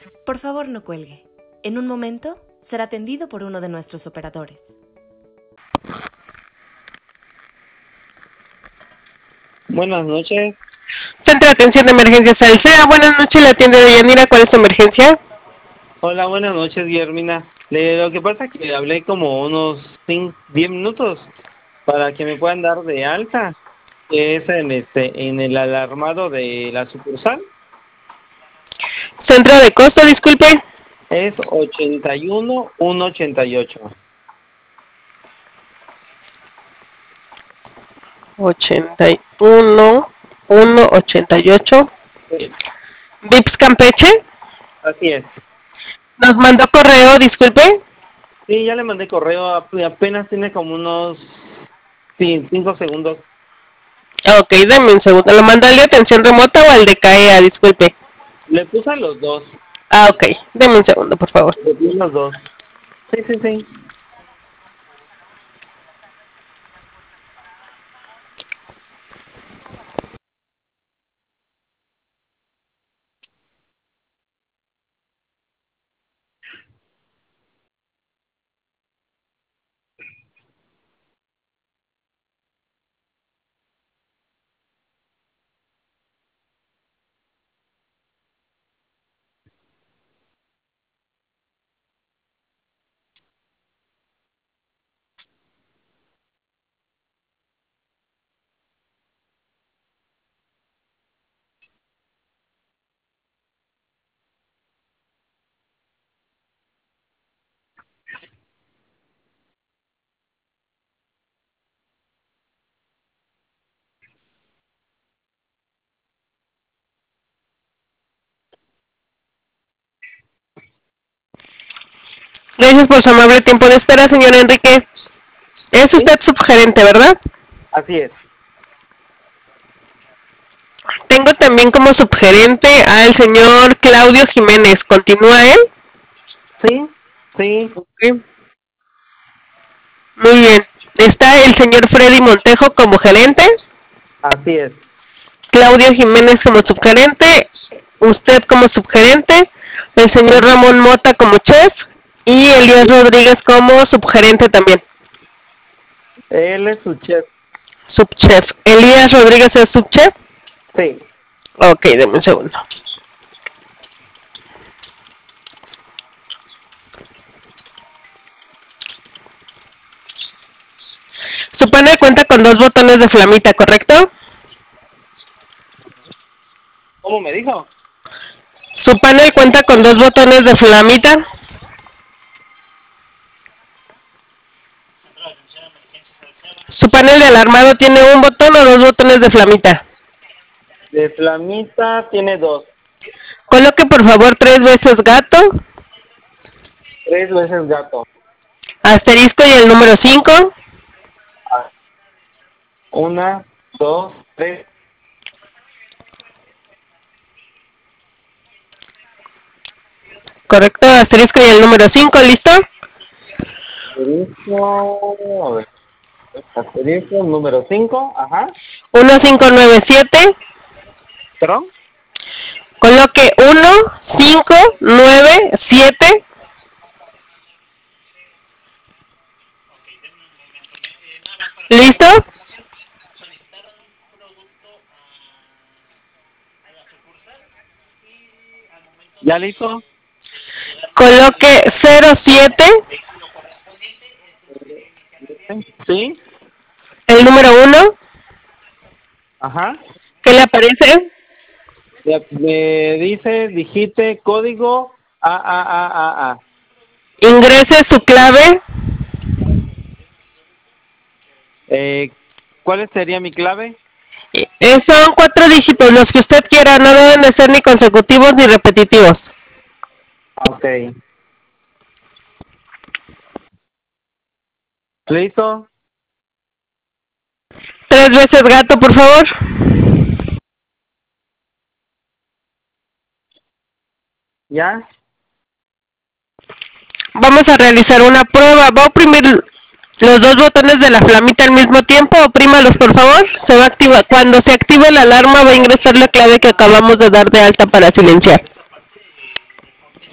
Por favor, no cuelgue. En un momento será atendido por uno de nuestros operadores. Buenas noches. Centro de Atención de Emergencias Alsea. Buenas noches, la tienda de Yanira. ¿Cuál es tu emergencia? Hola, buenas noches, Guillermina. Lo que pasa es que hablé como unos 10 minutos para que me puedan dar de alta. Es en el alarmado de la sucursal. Centro de costo, disculpe. Es 81188. 81188. Sí, Vips Campeche. así es. Nos mandó correo, disculpe. Sí, ya le mandé correo, apenas tiene como unos 5 segundos. Ok, dame un segundo. ¿Lo mandó al de atención remota o al de CAEA? Disculpe. Le puse a los dos. Ah, ok. Deme un segundo, por favor. Le puse a los dos. Sí, sí, sí. Gracias por su amable tiempo de espera, señor Enrique. Es usted subgerente, ¿verdad? Así es. Tengo también como subgerente al señor Claudio Jiménez. ¿Continúa él? Sí, sí. Okay. Muy bien. ¿Está el señor Freddy Montejo como gerente? Así es. Claudio Jiménez como subgerente, usted como subgerente, el señor Ramón Mota como chef y Elías Rodríguez como subgerente también. Él es su chef. Subchef. ¿Elías Rodríguez es subchef? Sí. Ok, deme un segundo. Su panel cuenta con 2 botones de flamita, ¿correcto? ¿Cómo me dijo? Su panel cuenta con 2 botones de flamita. Su panel de alarmado tiene un botón o 2 botones de flamita. De flamita tiene 2. Coloque por favor 3 veces gato, 3 veces gato. asterisco y el número 5. 1, 2, 3. Correcto, asterisco y el número 5, ¿listo? Asterisco, a ver. Asterisco, número 5, ajá. 1597. ¿Perdón? Coloque 1597. ¿Listo? ¿Ya listo? Coloque 07. Sí. El número 1. Ajá. ¿Qué le aparece? Me dice, digite código A. Ingrese su clave. ¿Cuál sería mi clave? Son 4 dígitos, los que usted quiera, no deben de ser ni consecutivos ni repetitivos. Ok. ¿Listo? 3 veces gato, por favor. ¿Ya? Vamos a realizar una prueba. Va a oprimir los 2 botones de la flamita al mismo tiempo. Oprímalos, por favor. Se va a activar. Cuando se active la alarma va a ingresar la clave que acabamos de dar de alta para silenciar.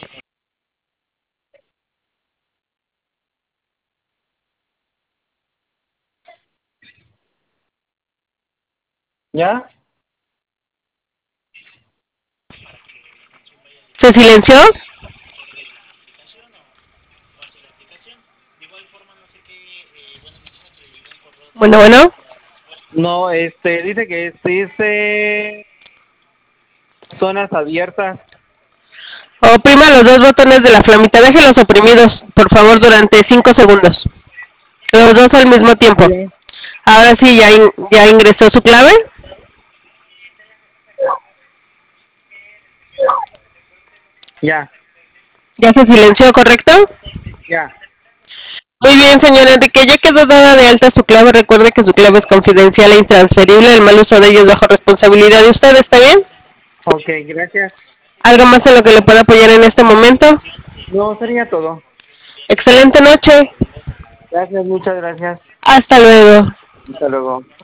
¿Ya? ¿Se silenció? Bueno. No, dice que dice zonas abiertas. Oprima los dos botones de la flamita, déjelos oprimidos, por favor, durante 5 segundos. Los dos al mismo tiempo. Sí. Ahora sí, ya ingresó su clave. Ya. ¿Ya se silenció, correcto? Ya. Muy bien, señor Enrique, ya quedó dada de alta su clave. Recuerde que su clave es confidencial e intransferible. El mal uso de ella es bajo responsabilidad de usted, ¿está bien? Ok, gracias. ¿Algo más en lo que le pueda apoyar en este momento? No, sería todo. Excelente noche. Gracias, muchas gracias. Hasta luego. Hasta luego.